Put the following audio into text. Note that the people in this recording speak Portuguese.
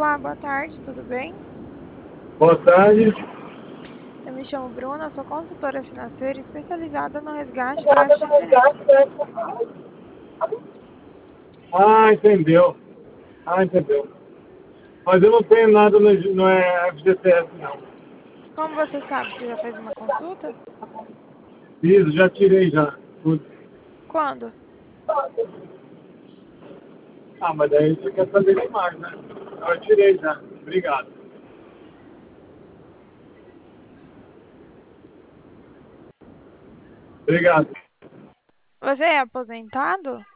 Olá, boa tarde, tudo bem? Boa tarde. Eu me chamo Bruna, sou consultora financeira especializada no resgate do FGTS. Entendeu. Entendeu. Mas eu não tenho nada no FGTS, não. Como você sabe, você já fez uma consulta? Isso, já tirei já. Tudo. Quando? Mas daí você quer saber demais, né? Eu tirei já. Obrigado. Obrigado. Você é aposentado?